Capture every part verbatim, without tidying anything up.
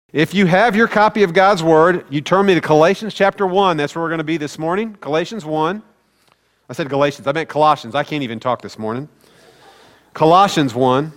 If you have your copy of God's Word, you turn me to Galatians chapter one. That's where we're going to be this morning. Galatians one. I said Galatians. I meant Colossians. I can't even talk this morning. Colossians one.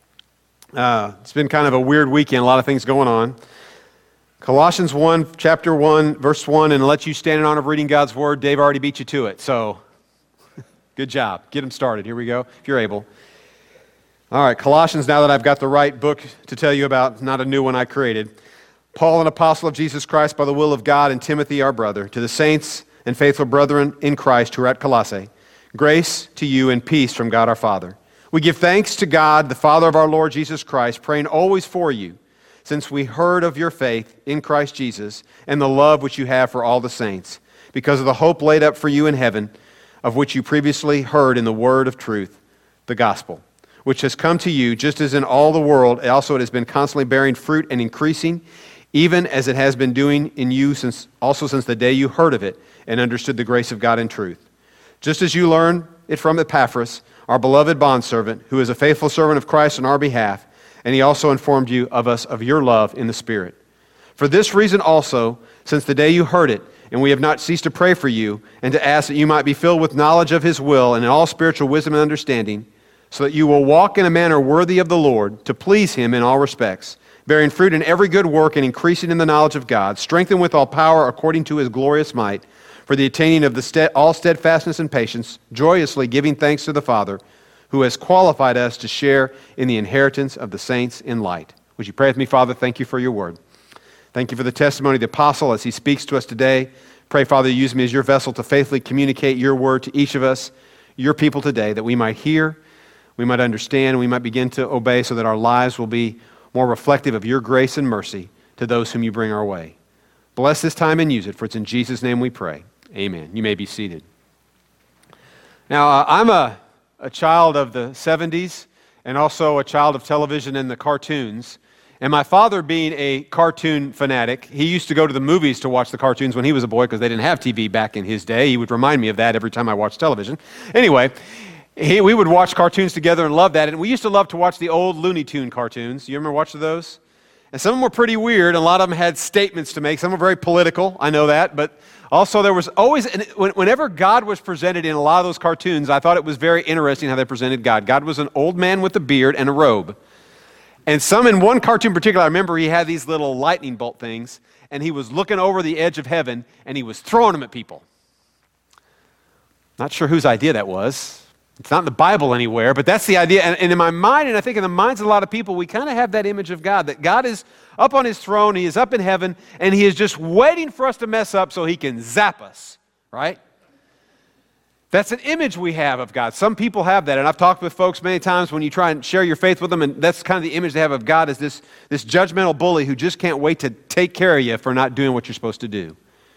Uh, it's been kind of a weird weekend. A lot of things going on. Colossians one, chapter one, verse one. And to let you stand in honor of reading God's Word, Dave already beat you to it. So, good job. Get him started. Here we go, if you're able. All right, Colossians, now that I've got the right book to tell you about, not a new one I created. Paul, an apostle of Jesus Christ by the will of God, and Timothy, our brother, to the saints and faithful brethren in Christ who are at Colossae, grace to you and peace from God our Father. We give thanks to God, the Father of our Lord Jesus Christ, praying always for you, since we heard of your faith in Christ Jesus and the love which you have for all the saints, because of the hope laid up for you in heaven, of which you previously heard in the word of truth, the gospel, which has come to you, just as in all the world, also it has been constantly bearing fruit and increasing, even as it has been doing in you since also since the day you heard of it and understood the grace of God in truth. Just as you learned it from Epaphras, our beloved bondservant, who is a faithful servant of Christ on our behalf, and he also informed you of us of your love in the Spirit. For this reason also, since the day you heard it, and we have not ceased to pray for you, and to ask that you might be filled with knowledge of his will and in all spiritual wisdom and understanding, so that you will walk in a manner worthy of the Lord, to please him in all respects, bearing fruit in every good work and increasing in the knowledge of God, strengthened with all power according to his glorious might, for the attaining of the stead, all steadfastness and patience, joyously giving thanks to the Father, who has qualified us to share in the inheritance of the saints in light. Would you pray with me, Father? Thank you for your word. Thank you for the testimony of the apostle as he speaks to us today. Pray, Father, use me as your vessel to faithfully communicate your word to each of us, your people today, that we might hear, we might understand, we might begin to obey so that our lives will be more reflective of your grace and mercy to those whom you bring our way. Bless this time and use it, for it's in Jesus' name we pray. Amen. You may be seated. Now, uh, I'm a, a child of the seventies and also a child of television and the cartoons. And my father, being a cartoon fanatic, he used to go to the movies to watch the cartoons when he was a boy because they didn't have T V back in his day. He would remind me of that every time I watched television. Anyway, He, we would watch cartoons together and love that. And we used to love to watch the old Looney Tune cartoons. You remember watching those? And some of them were pretty weird. And a lot of them had statements to make. Some were very political. I know that. But also there was always, whenever God was presented in a lot of those cartoons, I thought it was very interesting how they presented God. God was an old man with a beard and a robe. And some in one cartoon in particular, I remember he had these little lightning bolt things. And he was looking over the edge of heaven and he was throwing them at people. Not sure whose idea that was. It's not in the Bible anywhere, but that's the idea. And, and in my mind, and I think in the minds of a lot of people, we kind of have that image of God, that God is up on his throne, he is up in heaven, and he is just waiting for us to mess up so he can zap us, right? That's an image we have of God. Some people have that, and I've talked with folks many times when you try and share your faith with them, and that's kind of the image they have of God, is this, this judgmental bully who just can't wait to take care of you for not doing what you're supposed to do.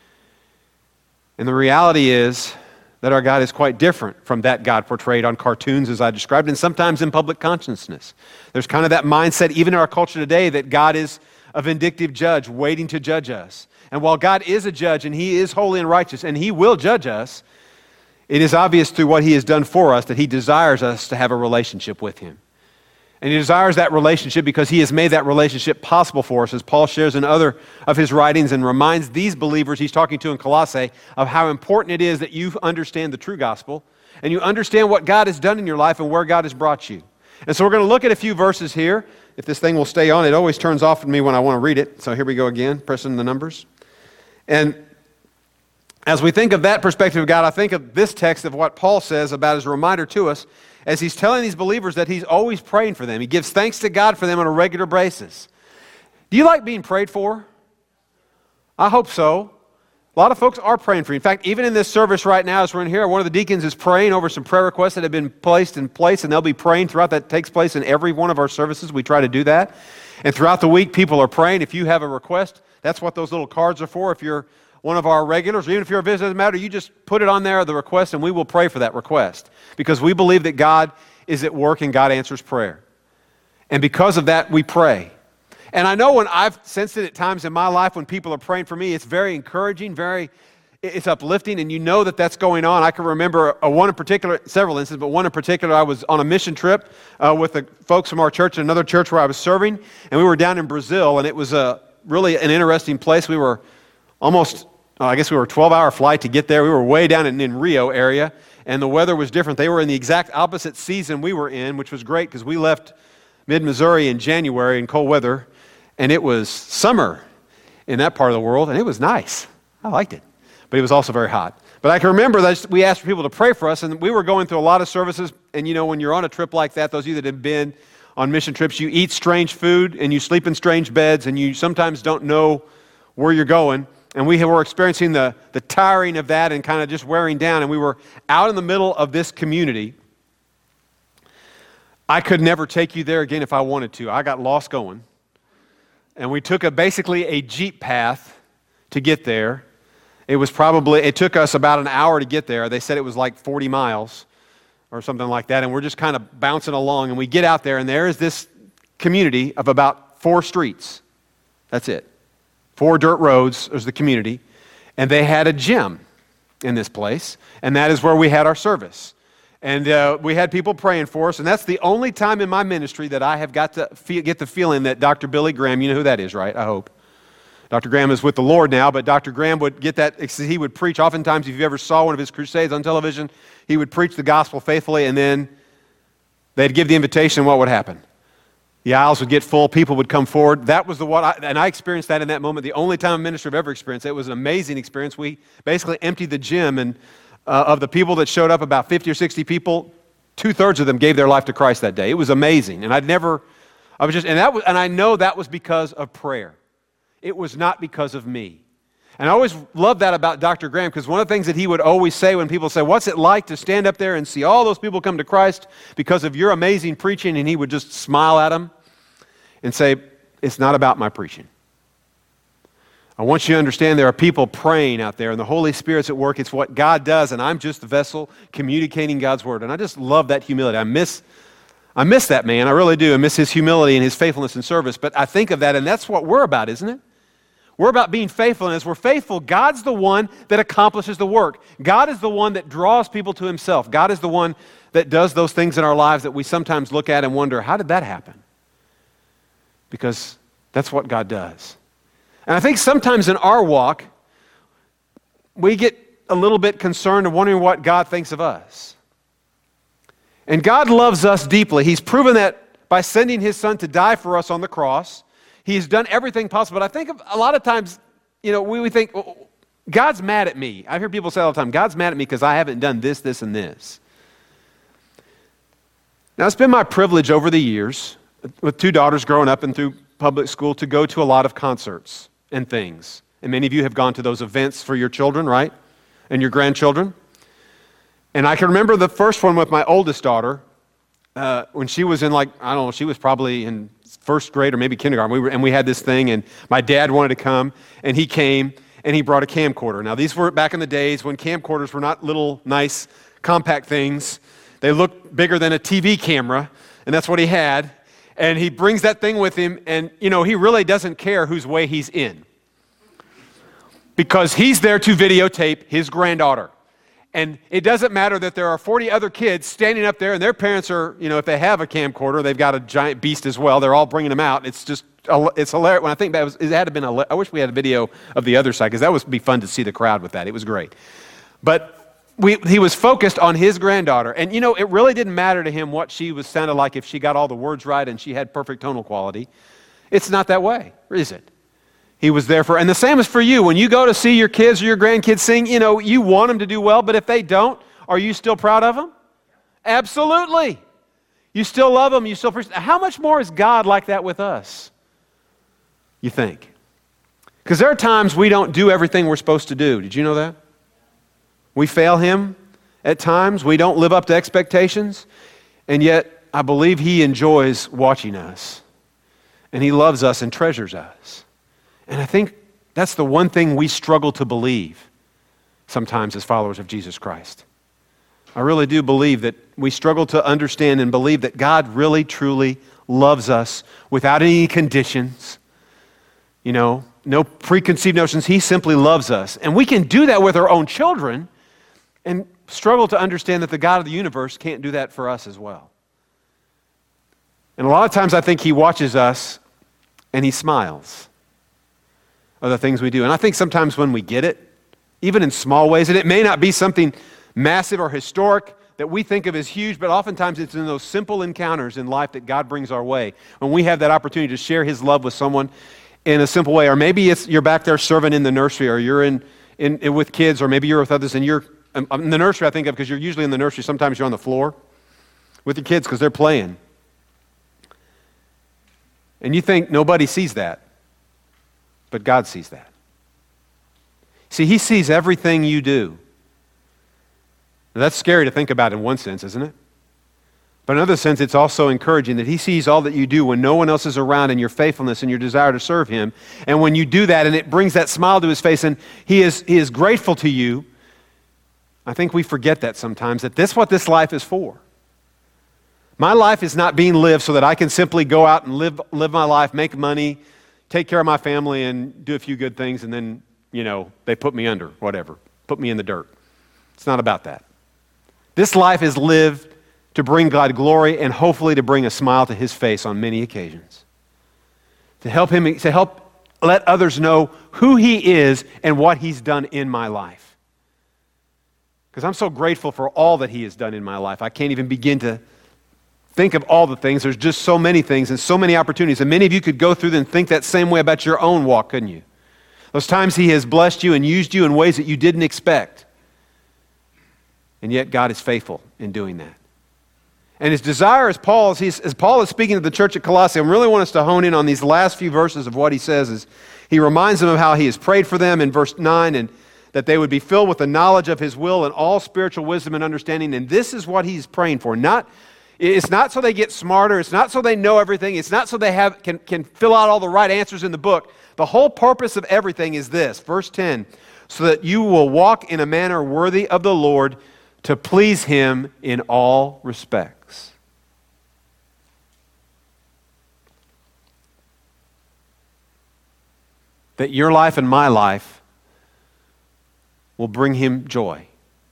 And the reality is that our God is quite different from that God portrayed on cartoons as I described, and sometimes in public consciousness. There's kind of that mindset even in our culture today that God is a vindictive judge waiting to judge us. And while God is a judge and he is holy and righteous and he will judge us, it is obvious through what he has done for us that he desires us to have a relationship with him. And he desires that relationship because he has made that relationship possible for us, as Paul shares in other of his writings and reminds these believers he's talking to in Colossae of how important it is that you understand the true gospel and you understand what God has done in your life and where God has brought you. And so we're going to look at a few verses here. If this thing will stay on, it always turns off on me when I want to read it. So here we go again, pressing the numbers. And as we think of that perspective of God, I think of this text of what Paul says about as a reminder to us as he's telling these believers that he's always praying for them. He gives thanks to God for them on a regular basis. Do you like being prayed for? I hope so. A lot of folks are praying for you. In fact, even in this service right now as we're in here, one of the deacons is praying over some prayer requests that have been placed in place, and they'll be praying throughout. That takes place in every one of our services. We try to do that. And throughout the week, people are praying. If you have a request, that's what those little cards are for. If you're one of our regulars, or even if you're a visitor, it doesn't matter, you just put it on there, the request, and we will pray for that request. Because we believe that God is at work and God answers prayer. And because of that, we pray. And I know when I've sensed it at times in my life when people are praying for me, it's very encouraging, very, it's uplifting, and you know that that's going on. I can remember a one in particular, several instances, but one in particular, I was on a mission trip uh, with the folks from our church and another church where I was serving, and we were down in Brazil, and it was a really an interesting place. We were almost, oh, I guess we were a twelve-hour flight to get there. We were way down in, in Rio area, and the weather was different. They were in the exact opposite season we were in, which was great because we left mid-Missouri in January in cold weather, and it was summer in that part of the world, and it was nice. I liked it, but it was also very hot. But I can remember that we asked for people to pray for us, and we were going through a lot of services, and you know, when you're on a trip like that, those of you that have been on mission trips, you eat strange food, and you sleep in strange beds, and you sometimes don't know where you're going. And we were experiencing the, the tiring of that and kind of just wearing down. And we were out in the middle of this community. I could never take you there again if I wanted to. I got lost going. And we took a, basically a Jeep path to get there. It was probably, it took us about an hour to get there. They said it was like forty miles or something like that. And we're just kind of bouncing along. And we get out there, and there is this community of about four streets. That's it. Four dirt roads is the community, and they had a gym in this place, and that is where we had our service. And uh, we had people praying for us, and that's the only time in my ministry that I have got to feel, get the feeling that Doctor Billy Graham, you know who that is, right? I hope. Doctor Graham is with the Lord now, but Doctor Graham would get that, he would preach, oftentimes if you ever saw one of his crusades on television, he would preach the gospel faithfully, and then they'd give the invitation, and what would happen? The aisles would get full. People would come forward. That was the what, I, and I experienced that in that moment. The only time in ministry I've ever experienced it. It was an amazing experience. We basically emptied the gym, and uh, of the people that showed up, about fifty or sixty people, two-thirds of them gave their life to Christ that day. It was amazing, and I'd never, I was just, and that was, and I know that was because of prayer. It was not because of me. And I always loved that about Doctor Graham, because one of the things that he would always say when people say, what's it like to stand up there and see all those people come to Christ because of your amazing preaching? And he would just smile at them and say, it's not about my preaching. I want you to understand there are people praying out there, and the Holy Spirit's at work. It's what God does, and I'm just the vessel communicating God's word. And I just love that humility. I miss, I miss that man. I really do. I miss his humility and his faithfulness in service. But I think of that, and that's what we're about, isn't it? We're about being faithful, and as we're faithful, God's the one that accomplishes the work. God is the one that draws people to himself. God is the one that does those things in our lives that we sometimes look at and wonder, how did that happen? Because that's what God does. And I think sometimes in our walk, we get a little bit concerned and wondering what God thinks of us. And God loves us deeply. He's proven that by sending his son to die for us on the cross. He's done everything possible. But I think a lot of times, you know, we, we think, oh, God's mad at me. I hear people say all the time, God's mad at me because I haven't done this, this, and this. Now, it's been my privilege over the years, with two daughters growing up and through public school, to go to a lot of concerts and things. And many of you have gone to those events for your children, right? And your grandchildren. And I can remember the first one with my oldest daughter, uh, when she was in like, I don't know, she was probably in first grade or maybe kindergarten. We were, and we had this thing, and my dad wanted to come, and he came, and he brought a camcorder. Now, these were back in the days when camcorders were not little, nice, compact things. They looked bigger than a T V camera, and that's what he had. And he brings that thing with him, and, you know, he really doesn't care whose way he's in, because he's there to videotape his granddaughter. And it doesn't matter that there are forty other kids standing up there, and their parents are, you know, if they have a camcorder, they've got a giant beast as well. They're all bringing them out. It's just, it's hilarious. When I think that was, it had to been, a, I wish we had a video of the other side, because that would be fun to see the crowd with that. It was great. But we, he was focused on his granddaughter. And, you know, it really didn't matter to him what she was sounded like, if she got all the words right and she had perfect tonal quality. It's not that way, is it? He was there for, and the same is for you. When you go to see your kids or your grandkids sing, you know, you want them to do well, but if they don't, are you still proud of them? Absolutely. You still love them, you still appreciate them. How much more is God like that with us, you think? Because there are times we don't do everything we're supposed to do. Did you know that? We fail him at times. We don't live up to expectations. And yet, I believe he enjoys watching us. And he loves us and treasures us. And I think that's the one thing we struggle to believe sometimes as followers of Jesus Christ. I really do believe that we struggle to understand and believe that God really, truly loves us without any conditions, you know, no preconceived notions. He simply loves us. And we can do that with our own children and struggle to understand that the God of the universe can't do that for us as well. And a lot of times I think he watches us and he smiles. are the things we do. And I think sometimes when we get it, even in small ways, and it may not be something massive or historic that we think of as huge, but oftentimes it's in those simple encounters in life that God brings our way. When we have that opportunity to share His love with someone in a simple way, or maybe it's you're back there serving in the nursery, or you're in, in, in with kids, or maybe you're with others, and you're in the nursery. I think of because you're usually in the nursery. Sometimes you're on the floor with your kids because they're playing, and you think nobody sees that, but God sees that. See, He sees everything you do. Now, that's scary to think about in one sense, isn't it? But in another sense, it's also encouraging that He sees all that you do when no one else is around, and your faithfulness and your desire to serve Him. And when you do that and it brings that smile to His face and He is, he is grateful to you, I think we forget that sometimes, that this is what this life is for. My life is not being lived so that I can simply go out and live, live my life, make money, take care of my family, and do a few good things, and then, you know, they put me under, whatever, put me in the dirt. It's not about that. This life is lived to bring God glory and hopefully to bring a smile to His face on many occasions. To help Him, to help let others know who He is and what He's done in my life. Because I'm so grateful for all that He has done in my life. I can't even begin to think of all the things. There's just so many things and so many opportunities. And many of you could go through them and think that same way about your own walk, couldn't you? Those times He has blessed you and used you in ways that you didn't expect. And yet God is faithful in doing that. And His desire, as Paul, as, as Paul is speaking to the church at Colossae, I really want us to hone in on these last few verses of what he says. Is he reminds them of how He has prayed for them in verse nine, and that they would be filled with the knowledge of His will and all spiritual wisdom and understanding. And this is what he's praying for. Not, it's not so they get smarter. It's not so they know everything. It's not so they have can, can fill out all the right answers in the book. The whole purpose of everything is this. Verse ten, so that you will walk in a manner worthy of the Lord, to please Him in all respects. That your life and my life will bring Him joy.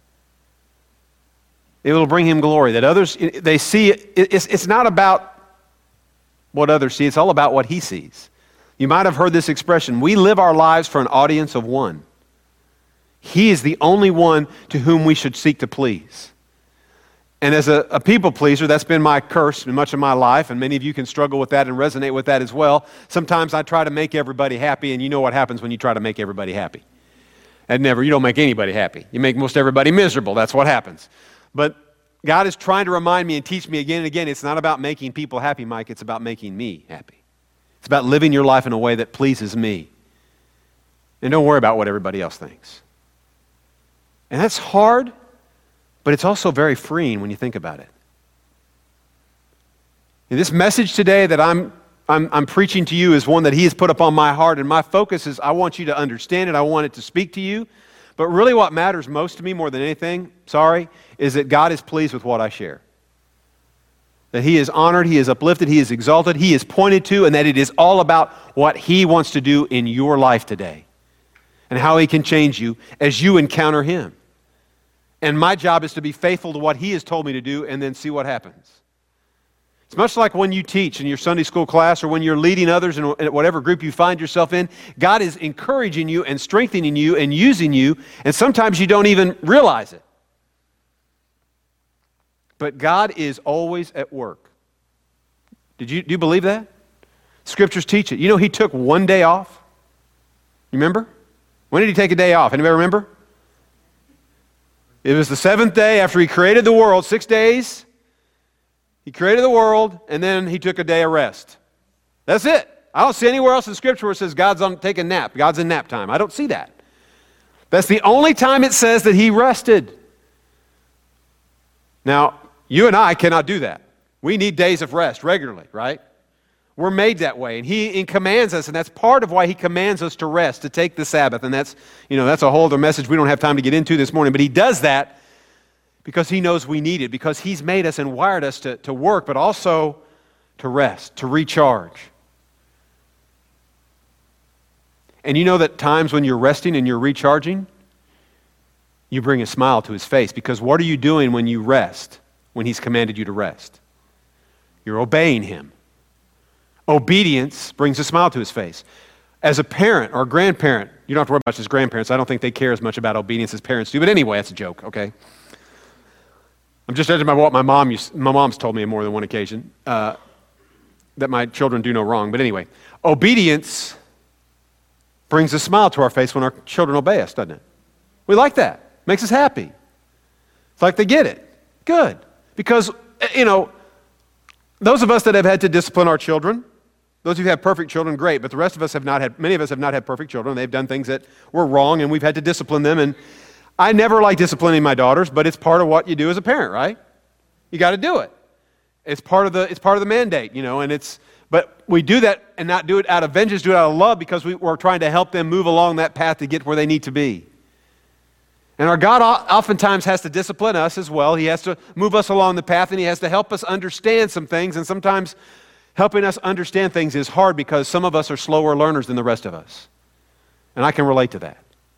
It will bring Him glory. That others, they see, it's, it's not about what others see, it's all about what He sees. You might have heard this expression, we live our lives for an audience of one. He is the only one to whom we should seek to please. And as a, a people pleaser, that's been my curse in much of my life, and many of you can struggle with that and resonate with that as well. Sometimes I try to make everybody happy, and you know what happens when you try to make everybody happy. And never, you don't make anybody happy. You make most everybody miserable. That's what happens. But God is trying to remind me and teach me again and again, it's not about making people happy, Mike. It's about making me happy. It's about living your life in a way that pleases me. And don't worry about what everybody else thinks. And that's hard, but it's also very freeing when you think about it. And this message today that I'm, I'm, I'm preaching to you is one that He has put upon my heart, and my focus is I want you to understand it, I want it to speak to you, but really what matters most to me more than anything, sorry, is that God is pleased with what I share. That He is honored, He is uplifted, He is exalted, He is pointed to, and that it is all about what He wants to do in your life today and how He can change you as you encounter Him. And my job is to be faithful to what He has told me to do and then see what happens. It's much like when you teach in your Sunday school class or when you're leading others in whatever group you find yourself in. God is encouraging you and strengthening you and using you, and sometimes you don't even realize it. But God is always at work. Did you, do you believe that? Scriptures teach it. You know, He took one day off. You remember? When did He take a day off? Anybody remember? It was the seventh day after He created the world, six days. He created the world, and then He took a day of rest. That's it. I don't see anywhere else in Scripture where it says God's on taking a nap. God's in nap time. I don't see that. That's the only time it says that He rested. Now, you and I cannot do that. We need days of rest regularly, right? We're made that way, and He commands us, and that's part of why He commands us to rest, to take the Sabbath, and that's, you know, that's a whole other message we don't have time to get into this morning, but He does that because He knows we need it, because He's made us and wired us to, to work, but also to rest, to recharge. And you know that times when you're resting and you're recharging, you bring a smile to His face, because what are you doing when you rest, when He's commanded you to rest? You're obeying Him. Obedience brings a smile to His face. as a parent or a grandparent, you don't have to worry about as grandparents. I don't think they care as much about obedience as parents do. But anyway, that's a joke, okay? I'm just judging by what my mom used, my mom's told me on more than one occasion, uh, that my children do no wrong. But anyway, obedience brings a smile to our face when our children obey us, doesn't it? We like that. Makes us happy. It's like they get it. Good. Because, you know, those of us that have had to discipline our children, those who have perfect children, great, but the rest of us have not had, many of us have not had perfect children. They've done things that were wrong, and we've had to discipline them. And I never like disciplining my daughters, but it's part of what you do as a parent, right? You got to do it. It's part of the it's part of the mandate, you know, and it's, but we do that and not do it out of vengeance, do it out of love, because we, we're trying to help them move along that path to get where they need to be. And our God oftentimes has to discipline us as well. He has to move us along the path, and He has to help us understand some things, and sometimes helping us understand things is hard because some of us are slower learners than the rest of us. And I can relate to that.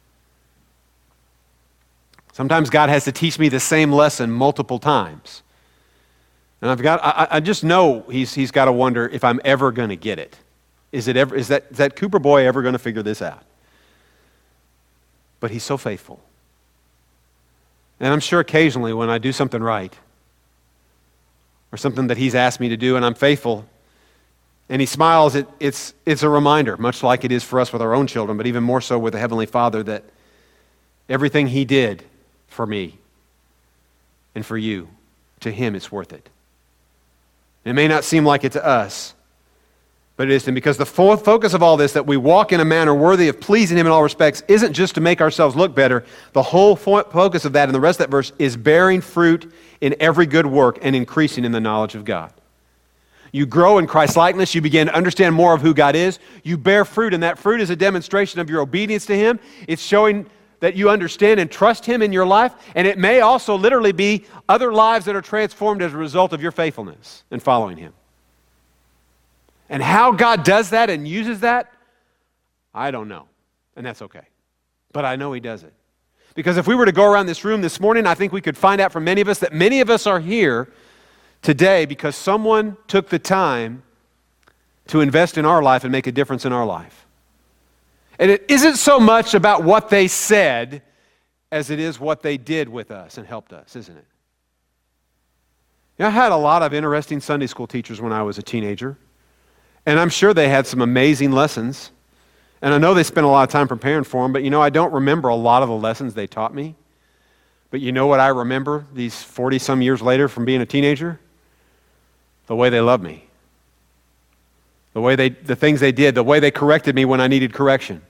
Sometimes God has to teach me the same lesson multiple times. And I've got, I, I just know he's, he's got to wonder if I'm ever going to get it. Is it ever, is that, is that Cooper boy ever going to figure this out? But He's so faithful. And I'm sure occasionally when I do something right, or something that He's asked me to do and I'm faithful, and He smiles, it, it's, it's a reminder, much like it is for us with our own children, but even more so with the Heavenly Father, that everything He did for me and for you, to Him it's worth it. It may not seem like it to us, but it is. And because the fo- focus of all this, that we walk in a manner worthy of pleasing Him in all respects, isn't just to make ourselves look better. The whole fo- focus of that and the rest of that verse is bearing fruit in every good work and increasing in the knowledge of God. You grow in Christ-likeness. You begin to understand more of who God is. You bear fruit, and that fruit is a demonstration of your obedience to Him. It's showing that you understand and trust Him in your life, and it may also literally be other lives that are transformed as a result of your faithfulness and following Him. And how God does that and uses that, I don't know, and that's okay. But I know He does it. Because if we were to go around this room this morning, I think we could find out from many of us that many of us are here today because someone took the time to invest in our life and make a difference in our life. And it isn't so much about what they said as it is what they did with us and helped us, isn't it? You know, I had a lot of interesting Sunday school teachers when I was a teenager, and I'm sure they had some amazing lessons, and I know they spent a lot of time preparing for them, but you know, I don't remember a lot of the lessons they taught me. But you know what I remember these forty-some years later from being a teenager? The way they loved me. The way they, the things they did, the way they corrected me when I needed correction.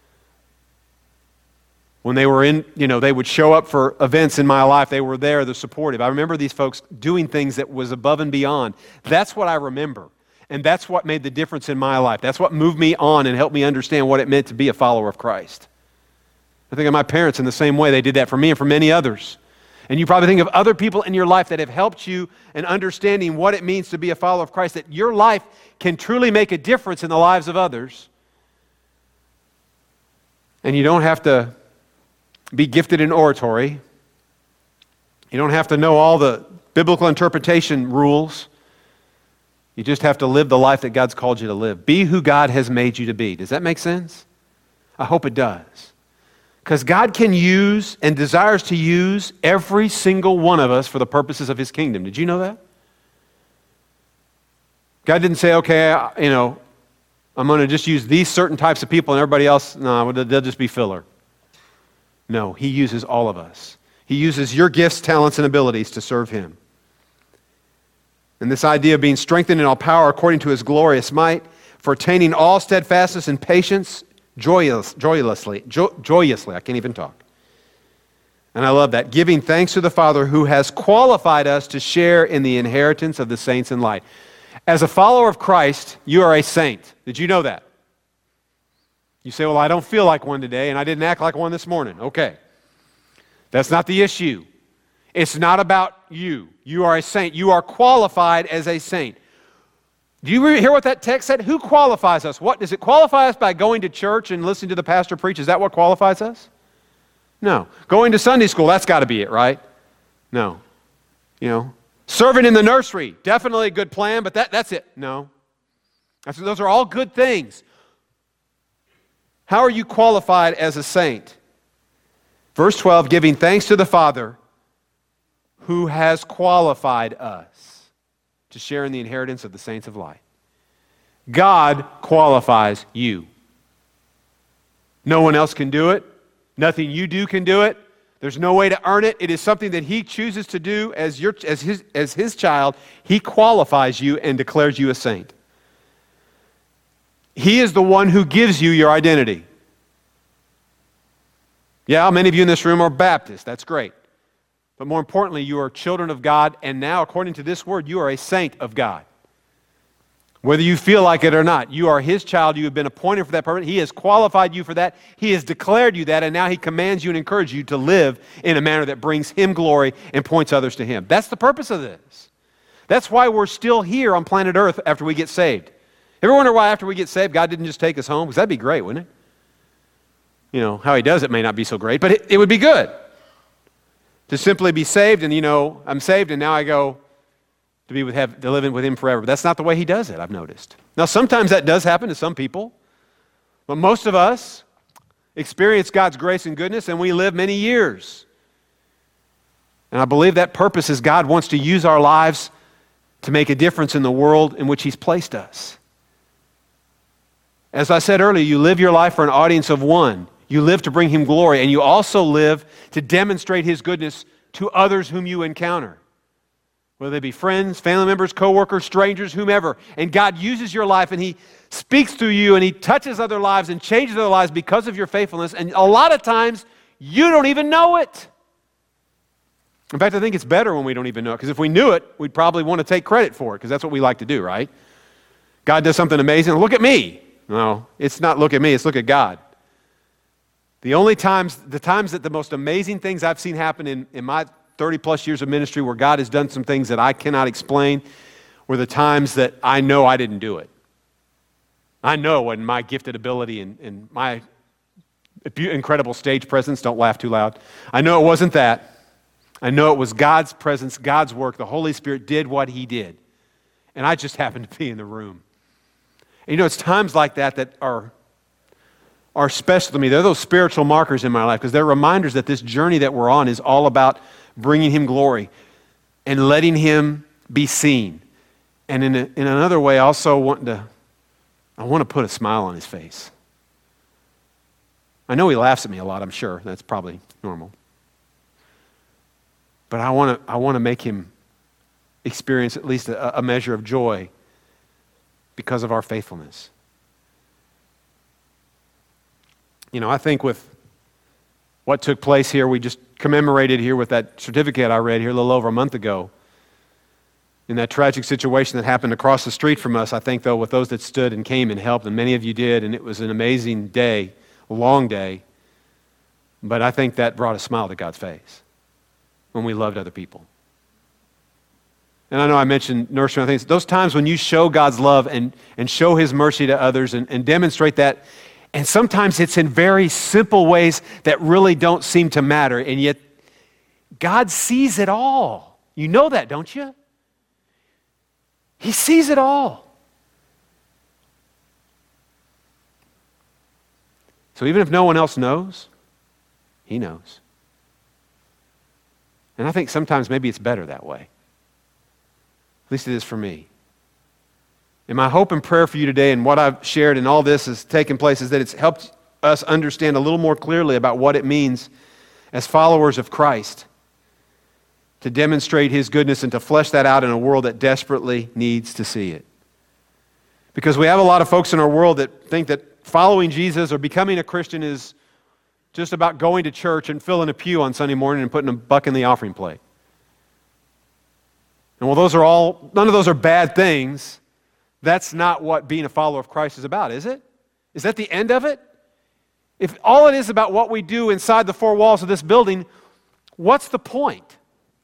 When they were in, you know, they would show up for events in my life. They were there, they're supportive. I remember these folks doing things that was above and beyond. That's what I remember. And that's what made the difference in my life. That's what moved me on and helped me understand what it meant to be a follower of Christ. I think of my parents in the same way. They did that for me and for many others. And you probably think of other people in your life that have helped you in understanding what it means to be a follower of Christ, that your life can truly make a difference in the lives of others. And you don't have to be gifted in oratory. You don't have to know all the biblical interpretation rules. You just have to live the life that God's called you to live. Be who God has made you to be. Does that make sense? I hope it does. Because God can use and desires to use every single one of us for the purposes of His kingdom. Did you know that? God didn't say, okay, you know, I'm going to just use these certain types of people and everybody else, no, they'll just be filler. No, He uses all of us. He uses your gifts, talents, and abilities to serve Him. And this idea of being strengthened in all power according to His glorious might, for attaining all steadfastness and patience, joyous, joyously, jo- joyously, I can't even talk. And I love that. Giving thanks to the Father who has qualified us to share in the inheritance of the saints in light. As a follower of Christ, you are a saint. Did you know that? You say, well, I don't feel like one today, and I didn't act like one this morning. Okay. That's not the issue. It's not about you. You are a saint. You are qualified as a saint. Do you hear what that text said? Who qualifies us? What does it qualify us by going to church and listening to the pastor preach? Is that what qualifies us? No. Going to Sunday school, that's got to be it, right? No. You know, serving in the nursery, definitely a good plan, but that, that's it. No. That's, those are all good things. How are you qualified as a saint? Verse twelve, giving thanks to the Father who has qualified us to share in the inheritance of the saints of light. God qualifies you. No one else can do it. Nothing you do can do it. There's no way to earn it. It is something that He chooses to do as, your, as, his, as His child. He qualifies you and declares you a saint. He is the one who gives you your identity. Yeah, many of you in this room are Baptists. That's great. But more importantly, you are children of God, and now, according to this word, you are a saint of God. Whether you feel like it or not, you are His child. You have been appointed for that purpose. He has qualified you for that. He has declared you that, and now He commands you and encourages you to live in a manner that brings Him glory and points others to Him. That's the purpose of this. That's why we're still here on planet Earth after we get saved. Ever wonder why after we get saved, God didn't just take us home? Because that'd be great, wouldn't it? You know, how He does it may not be so great, but it, it would be good to simply be saved and, you know, I'm saved and now I go to be with have, to live with Him forever. But that's not the way He does it, I've noticed. Now, sometimes that does happen to some people, but most of us experience God's grace and goodness and we live many years. And I believe that purpose is God wants to use our lives to make a difference in the world in which He's placed us. As I said earlier, you live your life for an audience of one. You live to bring Him glory, and you also live to demonstrate His goodness to others whom you encounter, whether they be friends, family members, co-workers, strangers, whomever. And God uses your life, and He speaks through you, and He touches other lives and changes other lives because of your faithfulness. And a lot of times, you don't even know it. In fact, I think it's better when we don't even know it, because if we knew it, we'd probably want to take credit for it, because that's what we like to do, right? God does something amazing. Look at me. No, it's not look at me, it's look at God. The only times, the times that the most amazing things I've seen happen in, in my thirty plus years of ministry where God has done some things that I cannot explain were the times that I know I didn't do it. I know when my gifted ability and, and my incredible stage presence, don't laugh too loud, I know it wasn't that. I know it was God's presence, God's work. The Holy Spirit did what He did. And I just happened to be in the room. And you know, it's times like that that are, are special to me. They're those spiritual markers in my life because they're reminders that this journey that we're on is all about bringing Him glory and letting Him be seen. And in, a, in another way, also wanting to, I want to put a smile on His face. I know He laughs at me a lot, I'm sure. That's probably normal. But I want to, I want to make Him experience at least a, a measure of joy because of our faithfulness. You know, I think with what took place here, we just commemorated here with that certificate I read here a little over a month ago. In that tragic situation that happened across the street from us, I think, though, with those that stood and came and helped, and many of you did, and it was an amazing day, a long day, but I think that brought a smile to God's face when we loved other people. And I know I mentioned nursery, I think those times when you show God's love and, and show His mercy to others and, and demonstrate that, and sometimes it's in very simple ways that really don't seem to matter, and yet God sees it all. You know that, don't you? He sees it all. So even if no one else knows, He knows. And I think sometimes maybe it's better that way. At least it is for me. And my hope and prayer for you today and what I've shared and all this has taken place is that it's helped us understand a little more clearly about what it means as followers of Christ to demonstrate His goodness and to flesh that out in a world that desperately needs to see it. Because we have a lot of folks in our world that think that following Jesus or becoming a Christian is just about going to church and filling a pew on Sunday morning and putting a buck in the offering plate. And while those are all, none of those are bad things, that's not what being a follower of Christ is about, is it? Is that the end of it? If all it is about what we do inside the four walls of this building, what's the point?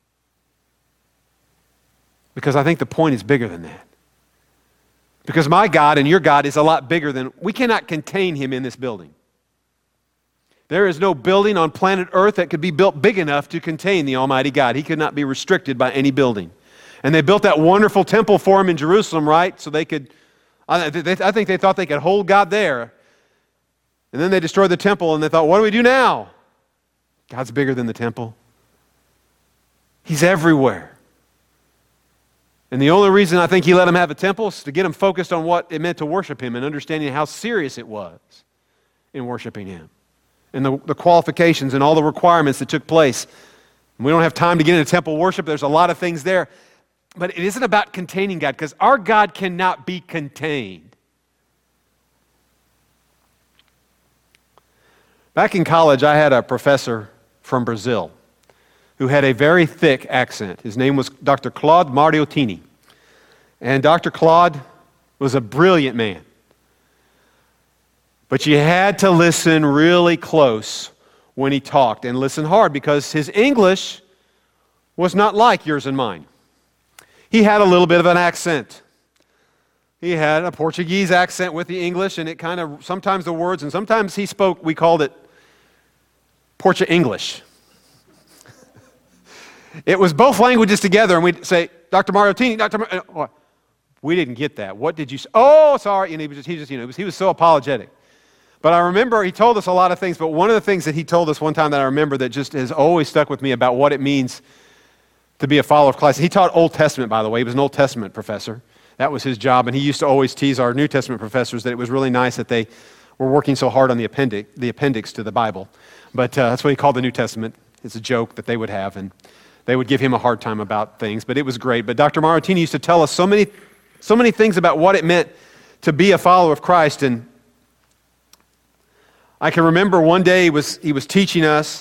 Because I think the point is bigger than that. Because my God and your God is a lot bigger than, we cannot contain Him in this building. There is no building on planet Earth that could be built big enough to contain the Almighty God. He could not be restricted by any building. And they built that wonderful temple for Him in Jerusalem, right? So they could, I, they, I think they thought they could hold God there. And then they destroyed the temple, and they thought, what do we do now? God's bigger than the temple. He's everywhere. And the only reason I think he let them have a temple is to get them focused on what it meant to worship him and understanding how serious it was in worshiping him. And the, the qualifications and all the requirements that took place. And we don't have time to get into temple worship. There's a lot of things there. But it isn't about containing God, because our God cannot be contained. Back in college, I had a professor from Brazil who had a very thick accent. His name was Doctor Claude Mariottini. And Doctor Claude was a brilliant man. But you had to listen really close when he talked, and listen hard, because his English was not like yours and mine. He had a little bit of an accent. He had a Portuguese accent with the English, and it kind of, sometimes the words, and sometimes he spoke, we called it Portu-English. It was both languages together, and we'd say, Doctor Mariottini, Doctor Mar-, oh, we didn't get that. What did you say? Oh, sorry. And he was just, he just, you know, he was, he was so apologetic. But I remember he told us a lot of things, but one of the things that he told us one time that I remember that just has always stuck with me about what it means to be a follower of Christ. He taught Old Testament, by the way. He was an Old Testament professor. That was his job, and he used to always tease our New Testament professors that it was really nice that they were working so hard on the appendix, the appendix to the Bible. But uh, that's what he called the New Testament. It's a joke that they would have, and they would give him a hard time about things, but it was great. But Doctor Mariottini used to tell us so many, so many things about what it meant to be a follower of Christ. And I can remember one day he was, he was teaching us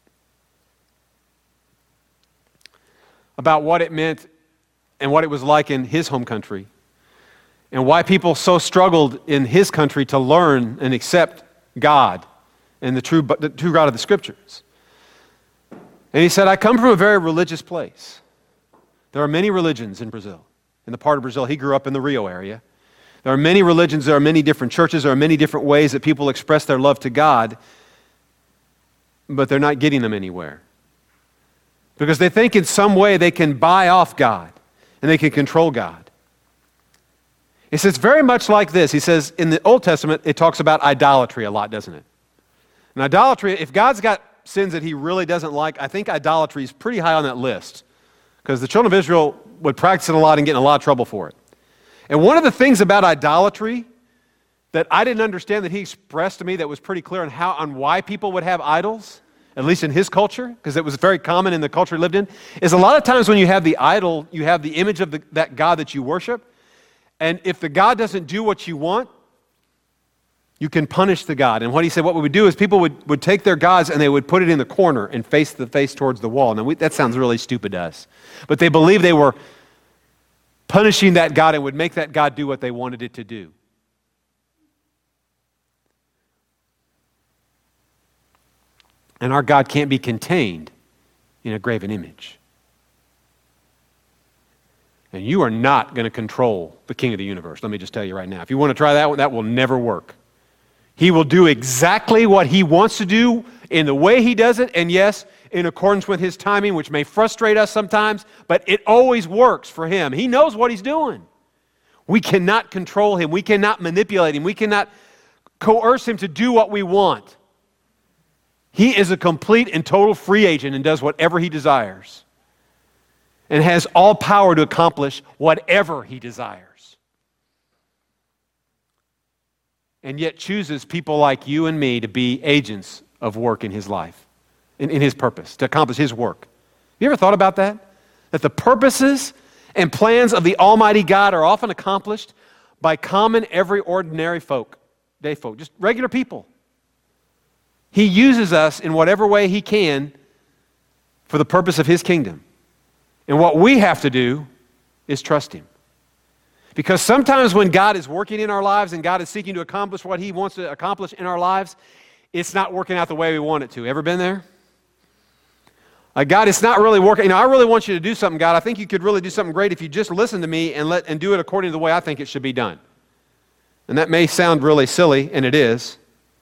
about what it meant and what it was like in his home country, and why people so struggled in his country to learn and accept God and the true, the true God of the Scriptures. And he said, I come from a very religious place. There are many religions in Brazil. In the part of Brazil, he grew up in the Rio area. There are many religions, there are many different churches, there are many different ways that people express their love to God, but they're not getting them anywhere. Because they think in some way they can buy off God and they can control God. He says, very much like this. He says, in the Old Testament, it talks about idolatry a lot, doesn't it? And idolatry, if God's got sins that he really doesn't like, I think idolatry is pretty high on that list, because the children of Israel would practice it a lot and get in a lot of trouble for it. And one of the things about idolatry that I didn't understand that he expressed to me that was pretty clear on how, on why people would have idols, at least in his culture, because it was very common in the culture he lived in, is a lot of times when you have the idol, you have the image of the, that God that you worship, and if the God doesn't do what you want, you can punish the God. And what he said, what we would do is people would, would take their gods and they would put it in the corner and face the face towards the wall. Now, we, that sounds really stupid to us. But they believed they were punishing that God and would make that God do what they wanted it to do. And our God can't be contained in a graven image. And you are not going to control the King of the universe. Let me just tell you right now. If you want to try that one, that will never work. He will do exactly what he wants to do in the way he does it, and yes, in accordance with his timing, which may frustrate us sometimes, but it always works for him. He knows what he's doing. We cannot control him. We cannot manipulate him. We cannot coerce him to do what we want. He is a complete and total free agent and does whatever he desires, and has all power to accomplish whatever he desires. And yet chooses people like you and me to be agents of work in his life, in, in his purpose, to accomplish his work. You ever thought about that? That the purposes and plans of the Almighty God are often accomplished by common, every ordinary folk, day folk, just regular people. He uses us in whatever way he can for the purpose of his kingdom. And what we have to do is trust him. Because sometimes when God is working in our lives and God is seeking to accomplish what he wants to accomplish in our lives, it's not working out the way we want it to. Ever been there? Like, God, it's not really working. You know, I really want you to do something, God. I think you could really do something great if you just listen to me and let and do it according to the way I think it should be done. And that may sound really silly, and it is.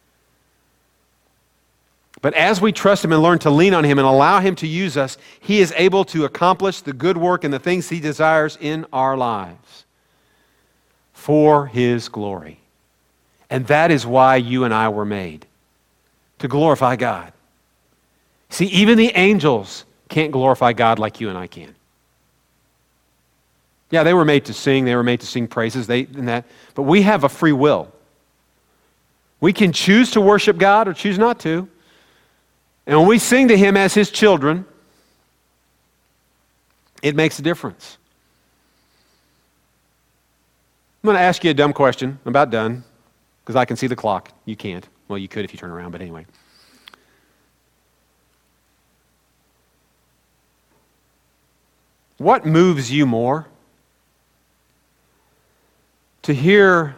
But as we trust him and learn to lean on him and allow him to use us, he is able to accomplish the good work and the things he desires in our lives for his glory And that is why you and I were made, to glorify God. See, even the angels can't glorify God like you and I can. Yeah, they were made to sing, they were made to sing praises, they and that, but we have a free will. We can choose to worship God or choose not to. And when we sing to Him as His children, it makes a difference. I'm going to ask you a dumb question. I'm about done, because I can see the clock. You can't. Well, you could if you turn around, but anyway. What moves you more? To hear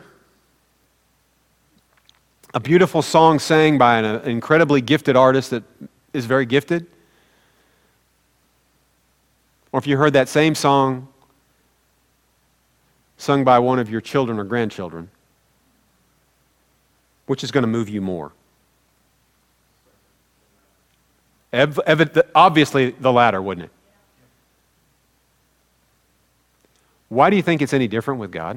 a beautiful song sang by an incredibly gifted artist that is very gifted? Or if you heard that same song sung by one of your children or grandchildren, which is going to move you more? Ev- ev- obviously the latter, wouldn't it? Why do you think it's any different with God?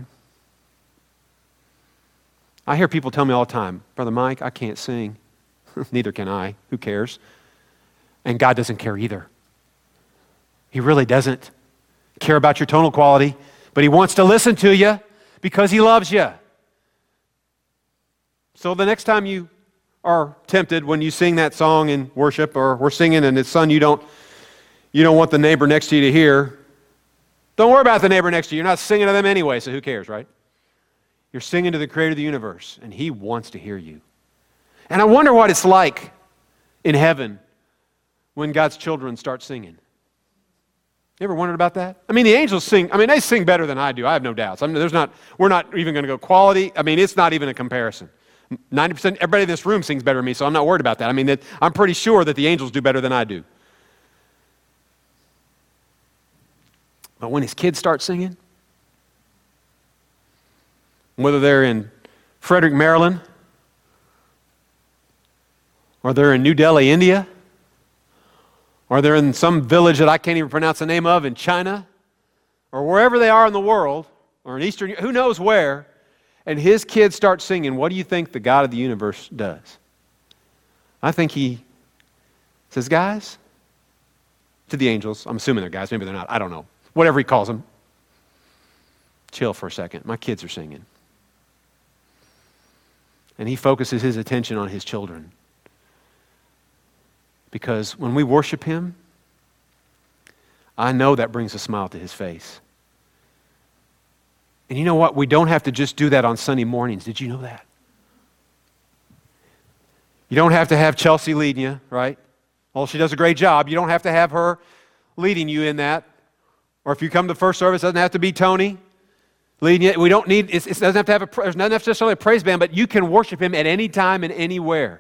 I hear people tell me all the time, Brother Mike, I can't sing. Neither can I. Who cares? And God doesn't care either. He really doesn't care about your tonal quality, but He wants to listen to you because He loves you. So the next time you are tempted when you sing that song in worship, or we're singing and it's son you don't you don't want the neighbor next to you to hear, don't worry about the neighbor next to you. You're not singing to them anyway, so who cares, right? You're singing to the Creator of the universe, and He wants to hear you. And I wonder what it's like in heaven when God's children start singing. You ever wondered about that? I mean, the angels sing. I mean, they sing better than I do. I have no doubts. I mean, there's not. We're not even going to go quality. I mean, it's not even a comparison. ninety percent, everybody in this room sings better than me, so I'm not worried about that. I mean, that, I'm pretty sure that the angels do better than I do. But when His kids start singing, whether they're in Frederick, Maryland, or they're in New Delhi, India, or they're in some village that I can't even pronounce the name of in China, or wherever they are in the world, or in Eastern, who knows where, and His kids start singing, what do you think the God of the universe does? I think He says, guys, to the angels, I'm assuming they're guys, maybe they're not, I don't know, whatever He calls them, chill for a second, my kids are singing. And He focuses His attention on His children. Because when we worship Him, I know that brings a smile to His face. And you know what? We don't have to just do that on Sunday mornings. Did you know that? You don't have to have Chelsea leading you, right? Well, she does a great job. You don't have to have her leading you in that. Or if you come to the first service, it doesn't have to be Tony leading you. We don't need, it doesn't have to have a, there's not necessarily a praise band, but you can worship Him at any time and anywhere.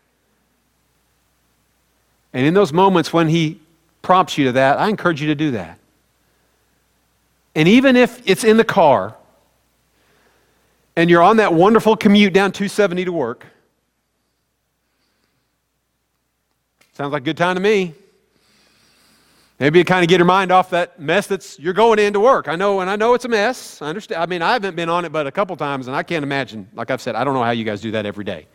And in those moments when He prompts you to that, I encourage you to do that. And even if it's in the car, and you're on that wonderful commute down two seventy to work, sounds like a good time to me. Maybe you kind of get your mind off that mess that's you're going into work. I know, and I know it's a mess. I understand. I mean, I haven't been on it but a couple times, and I can't imagine, like I've said, I don't know how you guys do that every day.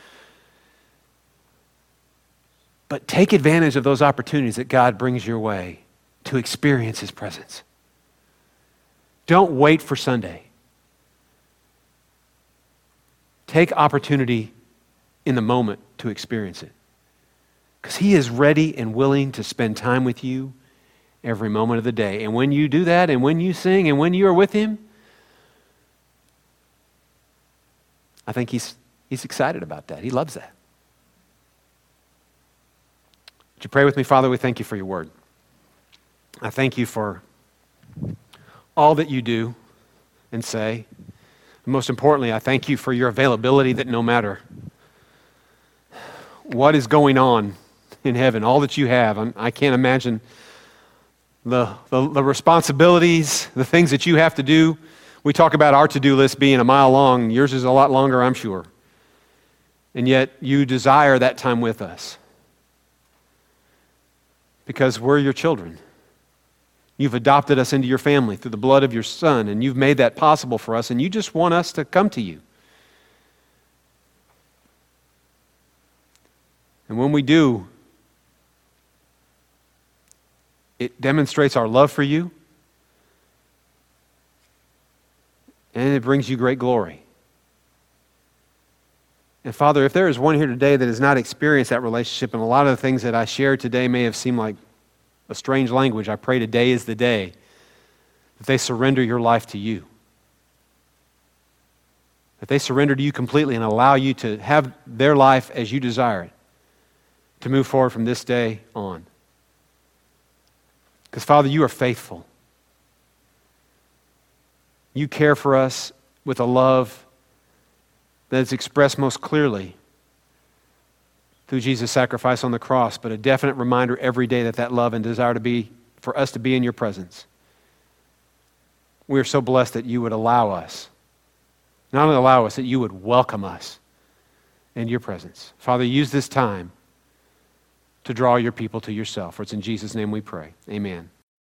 But take advantage of those opportunities that God brings your way to experience His presence. Don't wait for Sunday. Take opportunity in the moment to experience it. Because He is ready and willing to spend time with you every moment of the day. And when you do that, and when you sing, and when you are with Him, I think He's, he's excited about that. He loves that. Would you pray with me? Father, we thank You for Your word. I thank You for all that You do and say. And most importantly, I thank You for Your availability, that no matter what is going on in heaven, all that You have, I'm, I can't imagine the, the, the responsibilities, the things that You have to do. We talk about our to-do list being a mile long. Yours is a lot longer, I'm sure. And yet You desire that time with us. Because we're Your children. You've adopted us into Your family through the blood of Your Son, and You've made that possible for us, and You just want us to come to You. And when we do, it demonstrates our love for you, and it brings you great glory. And Father, if there is one here today that has not experienced that relationship, and a lot of the things that I shared today may have seemed like a strange language, I pray today is the day that they surrender your life to you. That they surrender to you completely and allow you to have their life as you desire it, to move forward from this day on. Because, Father, you are faithful. You care for us with a love that is expressed most clearly through Jesus' sacrifice on the cross, but a definite reminder every day that that love and desire to be, for us to be in your presence. We are so blessed that you would allow us, not only allow us, that you would welcome us into your presence. Father, use this time to draw your people to yourself. For it's in Jesus' name we pray. Amen.